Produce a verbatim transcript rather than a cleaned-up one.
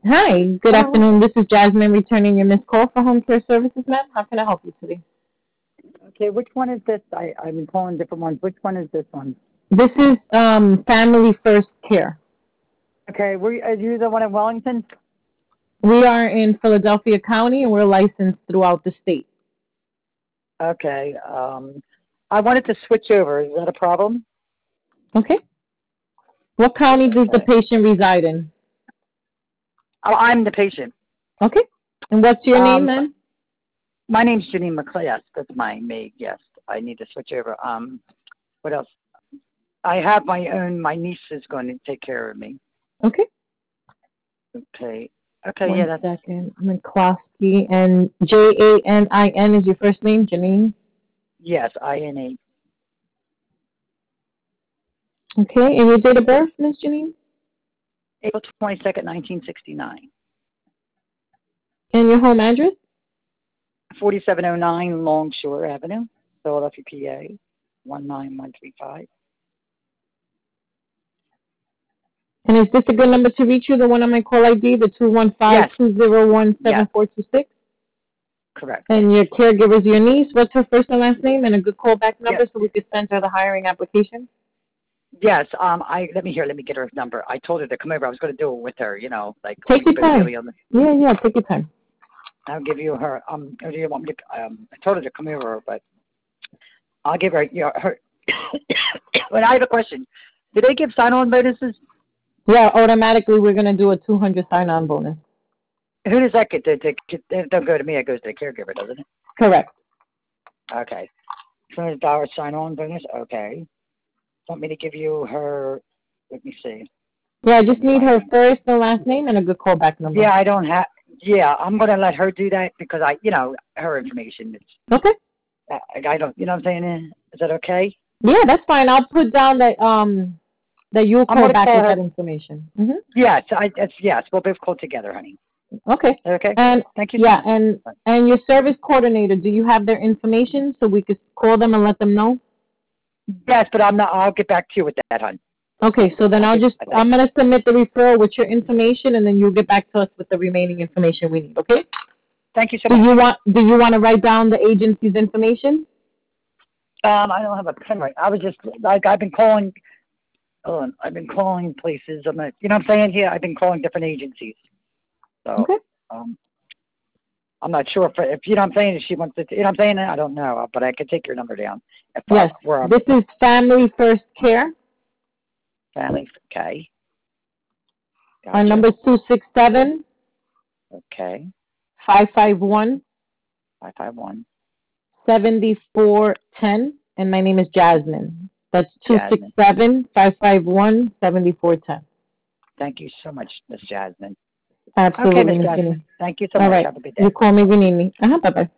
Hi, good Hello. afternoon. This is Jasmine returning your missed call for home care services, ma'am. How can I help you today? Okay, which one is this? I, I've been calling different ones. Which one is this one? This is um, Family First Care. Okay, we, are you the one in Wellington? We are in Philadelphia County and we're licensed throughout the state. Okay, um, I wanted to switch over. Is that a problem? Okay. What county does the Okay. patient reside in? Oh, I'm the patient. Okay. And what's your name, Um, ma'am? my name's Janine McClass. That's my maid. Yes, I need to switch over. Um, what else? I have my own. My niece is going to take care of me. Okay. Okay. Okay. Yeah, One that's second. McCloskey and J A N I N is your first name, Janine. yes. I N A. Okay. And your date of birth, Miss Janine? April twenty second, nineteen sixty nine. And your home address? Forty seven oh nine Longshore Avenue, Philadelphia, P A. One nine one three five. And is this a good number to reach you? The one on my call I D, the two one five Yes, two zero one yes, seven four two six? correct. And your caregiver's your niece. What's her first and last name and a good callback Yes, number so we could send her the hiring application? yes. Um, I let me hear. Let me get her number. I told her to come over. I was going to do it with her. You know, like Take we your spoke time. earlier on. The, Yeah, yeah, take your time. I'll give you her. Um, or do you want me to? Um, I told her to come over, but I'll give her. You know, her. But I have a question. Do they give sign-on bonuses? Yeah, automatically we're gonna do a two hundred sign-on bonus. Who does that get? To, to, to, it don't go to me. It goes to the caregiver, doesn't it? Correct. Okay. Two hundred dollars sign-on bonus. Okay. Want me to give you her? Let me see. Yeah, I Let just me need find her her. first and last name and a good callback number. Yeah, I don't have. Yeah, I'm gonna let her do that because I, you know, her information. It's Okay. I, I don't. You know what I'm saying? Is that okay? Yeah, that's fine. I'll put down that um that you'll I'm call gonna back call with her. that information. Mhm. Yes, I. It's yes. We'll both call together, honey. Okay. Is that okay? And Thank you so yeah, much. and and your service coordinator, do you have their information so we could call them and let them know? Yes, but I'm not. I'll get back to you with that, hon. Okay, so then I'll I'll get. just, I think. I'm going to submit the referral with your information and then you'll get back to us with the remaining information we need, okay? Thank you so Do much. you want, do you want to write down the agency's information? Um, I don't have a pen right. I was just like I've been calling. Oh, I've been calling places. I'm not, you know what I'm saying here. I've been calling different agencies. So, Okay. um, I'm not sure if, if you know what I'm saying. If she wants to, you know what I'm saying. I don't know, but I can take your number down if I Yes. where I'm This is Family First Care. family. Okay, Our gotcha. number is two six seven, Okay, five five one, five five one. seven four one zero and my name is Jasmine. That's two six Jasmine. seven, five five one, seven four one zero. Thank you so much, Miss Jasmine. Okay, Absolutely, Miss Miss Jasmine. Jenny. Thank you so All much. right. Have a good You day. call me when you need me. Uh-huh, bye-bye.